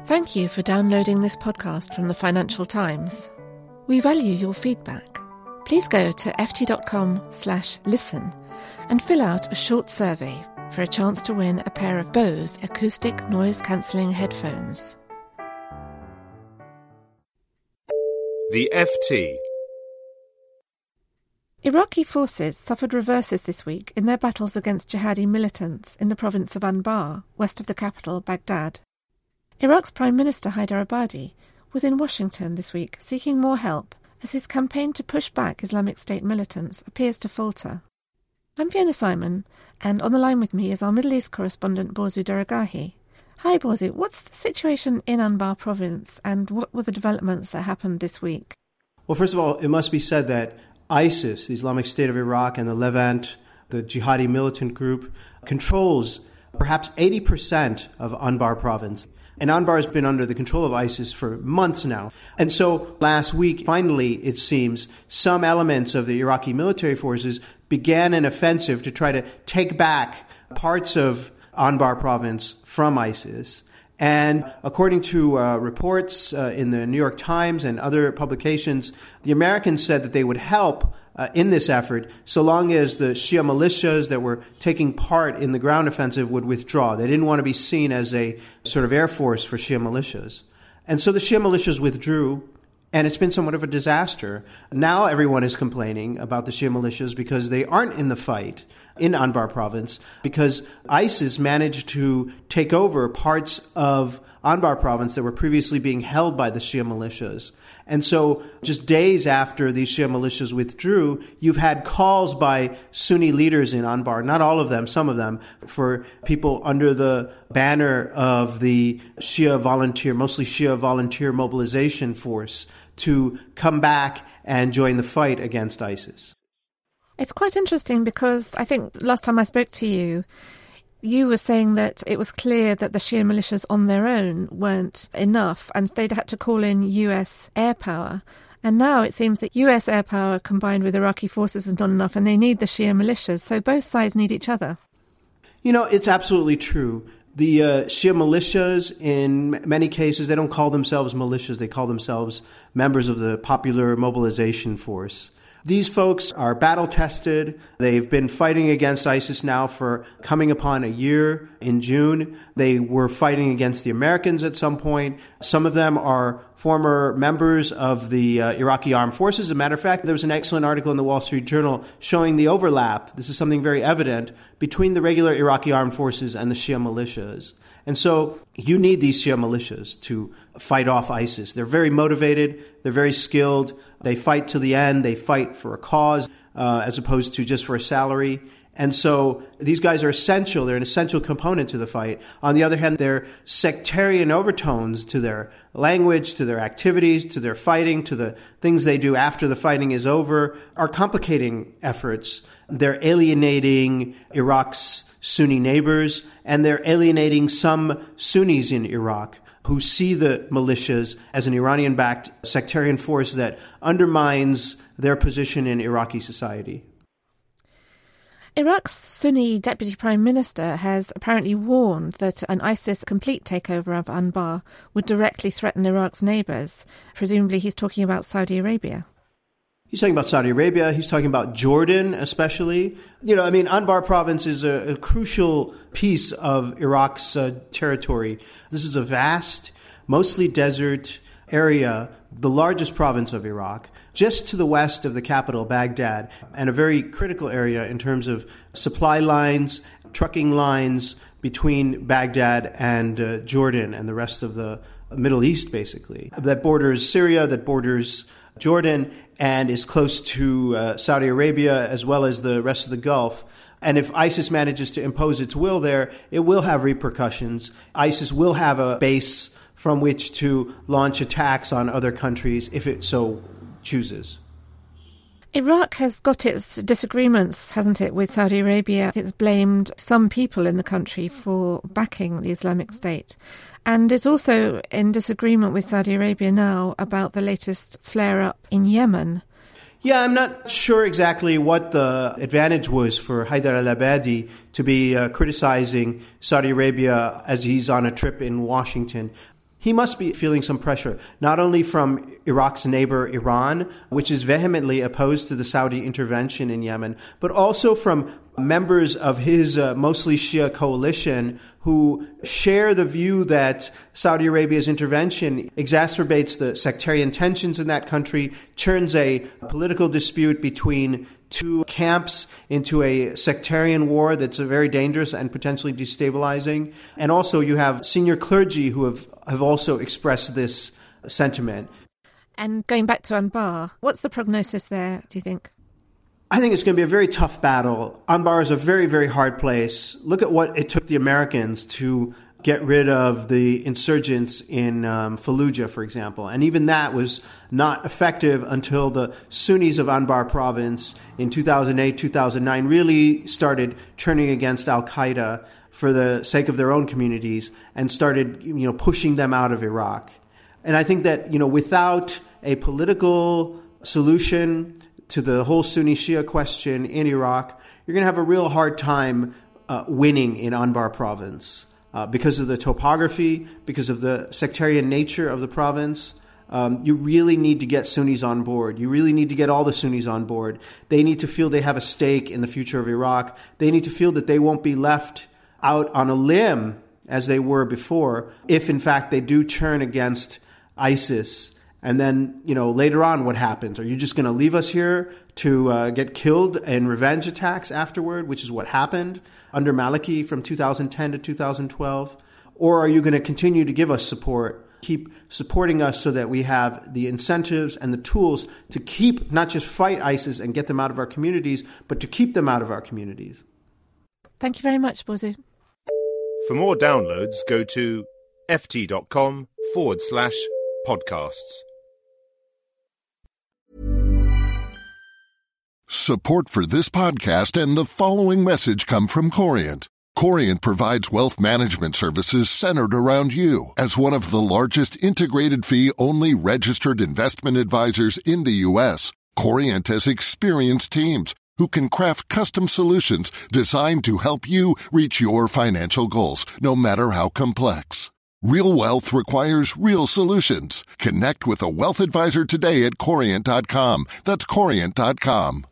Thank you for downloading this podcast from the Financial Times. We value your feedback. Please go to ft.com/listen and fill out a short survey for a chance to win a pair of Bose acoustic noise-cancelling headphones. The FT. Iraqi forces suffered reverses this week in their battles against jihadi militants in the province of Anbar, west of the capital, Baghdad. Iraq's Prime Minister Haider Abadi was in Washington this week seeking more help as his campaign to push back Islamic State militants appears to falter. I'm Fiona Simon, and on the line with me is our Middle East correspondent Borzu Daragahi. Hi Borzu, what's the situation in Anbar province and what were the developments that happened this week? Well, first of all, it must be said that ISIS, the Islamic State of Iraq and the Levant, the jihadi militant group, controls perhaps 80% of Anbar province. And Anbar has been under the control of ISIS for months now. And so last week, finally, it seems, some elements of the Iraqi military forces began an offensive to try to take back parts of Anbar province from ISIS. And according to reports in the New York Times and other publications, the Americans said that they would help in this effort so long as the Shia militias that were taking part in the ground offensive would withdraw. They didn't want to be seen as a sort of air force for Shia militias. And so the Shia militias withdrew, and it's been somewhat of a disaster. Now everyone is complaining about the Shia militias because they aren't in the fight in Anbar province, because ISIS managed to take over parts of Anbar province that were previously being held by the Shia militias. And so just days after these Shia militias withdrew, you've had calls by Sunni leaders in Anbar, not all of them, some of them, for people under the banner of the mostly Shia volunteer mobilization force to come back and join the fight against ISIS. It's quite interesting because I think last time I spoke to you, you were saying that it was clear that the Shia militias on their own weren't enough and they'd had to call in US air power. And now it seems that US air power combined with Iraqi forces is not enough and they need the Shia militias. So both sides need each other. You know, it's absolutely true. The Shia militias, in many cases, they don't call themselves militias. They call themselves members of the Popular Mobilization Force. These folks are battle-tested. They've been fighting against ISIS now for coming upon a year in June. They were fighting against the Americans at some point. Some of them are former members of the Iraqi armed forces. As a matter of fact, there was an excellent article in the Wall Street Journal showing the overlap. This is something very evident between the regular Iraqi armed forces and the Shia militias. And so you need these Shia militias to fight off ISIS. They're very motivated. They're very skilled. They fight to the end. They fight for a cause as opposed to just for a salary. And so these guys are essential. They're an essential component to the fight. On the other hand, their sectarian overtones to their language, to their activities, to their fighting, to the things they do after the fighting is over are complicating efforts. They're alienating Iraq's Sunni neighbors, and they're alienating some Sunnis in Iraq who see the militias as an Iranian-backed sectarian force that undermines their position in Iraqi society. Iraq's Sunni Deputy Prime Minister has apparently warned that an ISIS complete takeover of Anbar would directly threaten Iraq's neighbours. Presumably he's talking about Saudi Arabia. He's talking about Saudi Arabia. He's talking about Jordan, especially. Anbar province is a crucial piece of Iraq's territory. This is a vast, mostly desert area, the largest province of Iraq, just to the west of the capital, Baghdad, and a very critical area in terms of supply lines, trucking lines between Baghdad and Jordan and the rest of the Middle East, basically. That borders Syria, that borders Jordan, and is close to Saudi Arabia as well as the rest of the Gulf. And if ISIS manages to impose its will there, it will have repercussions. ISIS will have a base from which to launch attacks on other countries if it so chooses. Iraq has got its disagreements, hasn't it, with Saudi Arabia. It's blamed some people in the country for backing the Islamic State. And it's also in disagreement with Saudi Arabia now about the latest flare-up in Yemen. Yeah, I'm not sure exactly what the advantage was for Haider al-Abadi to be criticizing Saudi Arabia as he's on a trip in Washington. he must be feeling some pressure, not only from Iraq's neighbor Iran, which is vehemently opposed to the Saudi intervention in Yemen, but also from members of his mostly Shia coalition who share the view that Saudi Arabia's intervention exacerbates the sectarian tensions in that country, turns a political dispute between two camps into a sectarian war that's very dangerous and potentially destabilizing. And also you have senior clergy who have also expressed this sentiment. And going back to Anbar, what's the prognosis there, do you think? I think it's going to be a very tough battle. Anbar is a very, very hard place. Look at what it took the Americans to get rid of the insurgents in Fallujah, for example. And even that was not effective until the Sunnis of Anbar province in 2008, 2009 really started turning against al-Qaeda for the sake of their own communities and started, pushing them out of Iraq. And I think that, without a political solution to the whole Sunni-Shia question in Iraq, you're going to have a real hard time winning in Anbar province. Because of the topography, because of the sectarian nature of the province, you really need to get Sunnis on board. You really need to get all the Sunnis on board. They need to feel they have a stake in the future of Iraq. They need to feel that they won't be left out on a limb as they were before, if in fact they do turn against ISIS. And then, later on, what happens? Are you just going to leave us here to get killed in revenge attacks afterward, which is what happened under Maliki from 2010 to 2012? Or are you going to continue to give us support, keep supporting us so that we have the incentives and the tools to keep, not just fight ISIS and get them out of our communities, but to keep them out of our communities? Thank you very much, Bozu. For more downloads, go to ft.com/podcasts. Support for this podcast and the following message come from Corient. Corient provides wealth management services centered around you. As one of the largest integrated fee-only registered investment advisors in the U.S., Corient has experienced teams who can craft custom solutions designed to help you reach your financial goals, no matter how complex. Real wealth requires real solutions. Connect with a wealth advisor today at Corient.com. That's Corient.com.